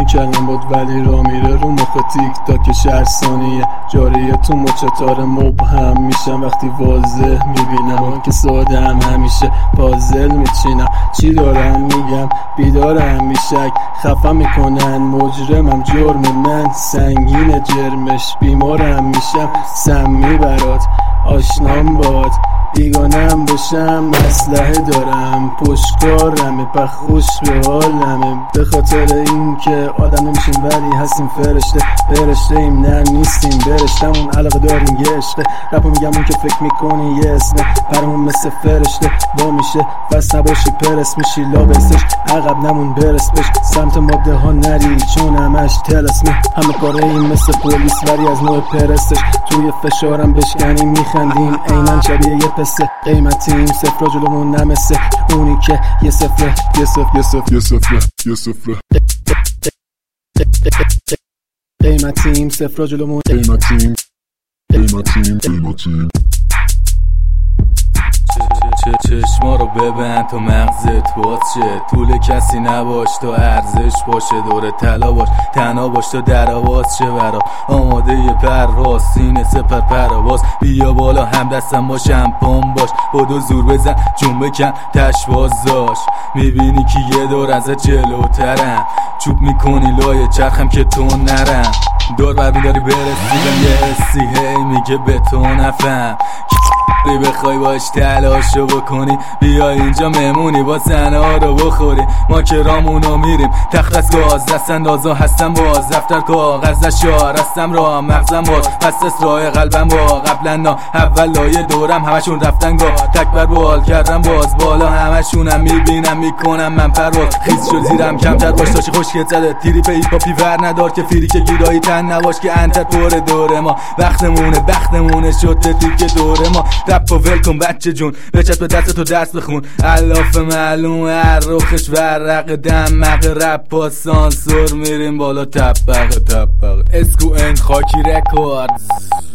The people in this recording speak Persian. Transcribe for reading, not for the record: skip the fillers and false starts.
میکردم باد ولی را میره رو مخ تیک تاک 60 ثانیه جاریه تو مچتار مبهم میشم وقتی واضح میبینم که ساده هم همیشه پازل میچینم چی دارم میگم بیدارم میشک خفه میکنن مجرمم جرم من سنگین جرمش بیمارم میشم سمی برات آشنام باد بیگانم بشم اسلحه دارم پشتکارمه خوش به حالمه به خاطر این که آدم نمیشیم ولی هستیم فرشته ایم نه نیستیم برشتمون علاقه داریم یه عشقه رپو میگم اون که فکر میکنی یه اسمه برامون مثل فرشته با میشه بس نباشی پرس میشی لابسش عقب نمون برس بش سمت ماده ها نری چون همش تلسمه همه کاره این مثل پولیس ولی از نوع پرستش توی فشارم بشکنیم میخندیم اینن شبیه یه پسه قیمتیم صفر جلومون نمسه اونی که یه صفره قیمتیم صفر جلومون قیمتیم چشما رو ببند تا مغزت باز شه طول کسی نباش تا ارزش باشه دور طلا باش تنها باش تا در آواز شه برا آماده پرواز سینه سپر پرواز بیا بالا هم دستم باش پام باش بدو زور بزن جون بکن تشواز داش میبینی که یه دور ازت جلوترم چوب میکنی لای چرخم که تو نرم دور بر میداری برسیدم یه حسی هی میگه به تو نفهم بخوای باش تلاشو بکنی بیا اینجا مهمونی با زنها رو بخوری ما که رامونو میریم تخت از گاز دست اندازا هستم باز دفتر کاغذ شعار هستم را مغزم باز پس از راه قلبم با قبلا نا اول لایه دورم همشون رفتن گاه تکبر بال کردم باز بالا همشونم میبینم میکنم من پرواز خیز شد زیرم کمتر باش داشتی خوشگت زده تیری پی پاپی ور ندار که فیری که گیرایی تن نباش که انتر پر دوره ما بختمونه شد تیک دوره ما رپ و ول کن بچه جون بچت به دست تو درس بخون الاف معلوم هر روخش ورق دمق رپ و سانسور میریم بالا طبقه اسکو ان خاکی رکورد